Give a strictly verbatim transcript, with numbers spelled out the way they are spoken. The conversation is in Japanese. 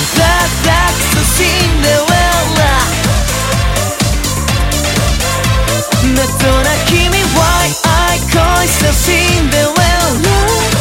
クスシンデレラ謎な君は愛恋したシンデレラ